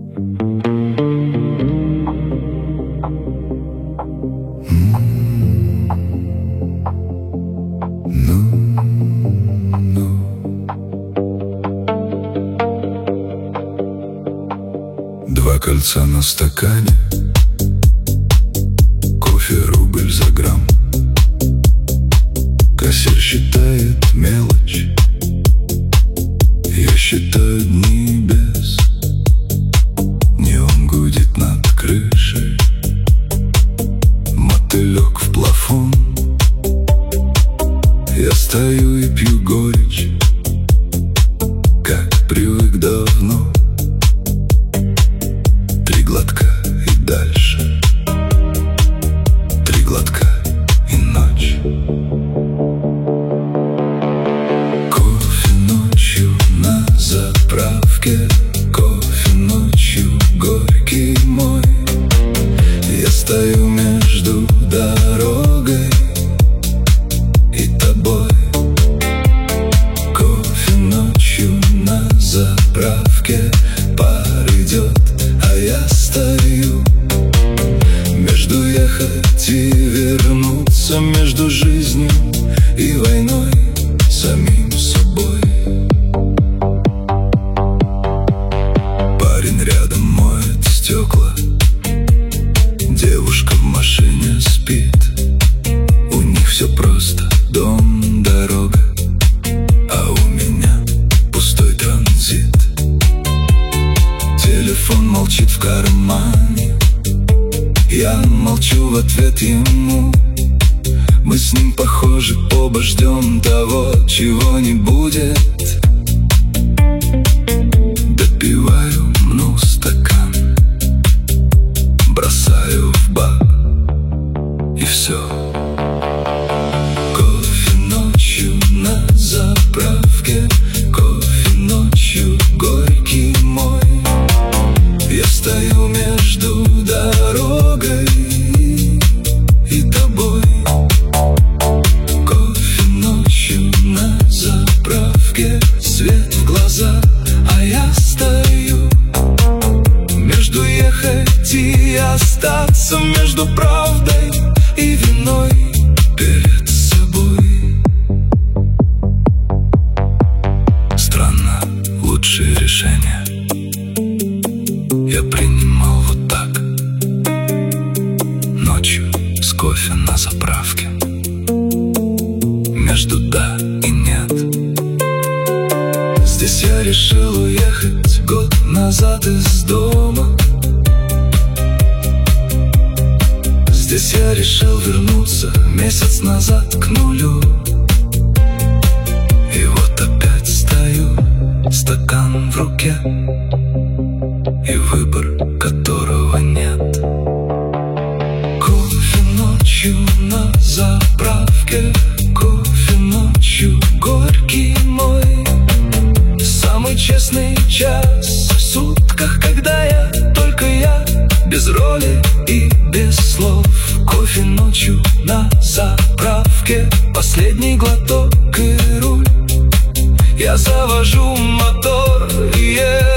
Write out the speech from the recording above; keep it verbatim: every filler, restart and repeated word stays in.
Два кольца на стакане, кофе рубль за грамм. Кассир считает мелочь, я считаю дни без. Неон гудит над крышей, мотылек в плафон. Я стою и пью горечь, как привык давно. Три глотка и дальше, три глотка и ночь. Кофе ночью на заправке, кофе ночью горький мой. Я стою между дорогой и тобой. Кофе ночью на заправке, пар идет, а я стою между ехать и вернуться, между жизнью и войной, самим собой. Парень рядом моет стекла, девушка в машине спит. У них все просто: дом, дорога, а у меня пустой транзит. Телефон молчит в кармане, я молчу в ответ ему. Мы с ним похожи, оба ждем того, чего не будет. Допиваю, мну стакан, бросаю в бак, и все. Кофе ночью на заправке, кофе ночью горький мой. Я стою между дорогой и тобой. Кофе ночью на заправке, свет в глаза, а я стою между ехать и остаться, между правдой и виной перед собой. Странно, лучшее решение я принимал вот так, ночью с кофе на заправке, между да и нет. Здесь я решил уехать год назад из дома. Здесь я решил вернуться месяц назад к нулю. И вот опять стою, стакан в руке, и выбор, которого нет. Кофе ночью на заправке, кофе ночью горький мой. Самый честный час в сутках, когда я, только я, без роли и без слов. Кофе ночью на заправке, последний глоток и руль. Я завожу мотор и еду